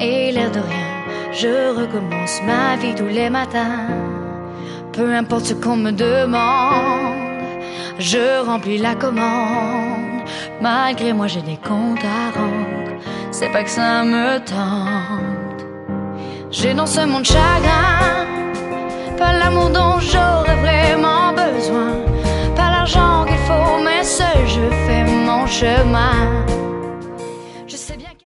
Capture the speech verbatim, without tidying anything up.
et l'air de rien, je recommence ma vie tous les matins. Peu importe ce qu'on me demande, je remplis la commande. Malgré moi j'ai des comptes à rendre, c'est pas que ça me tente. J'ai dans ce monde chagrin pas l'amour dont j'aurais vrai.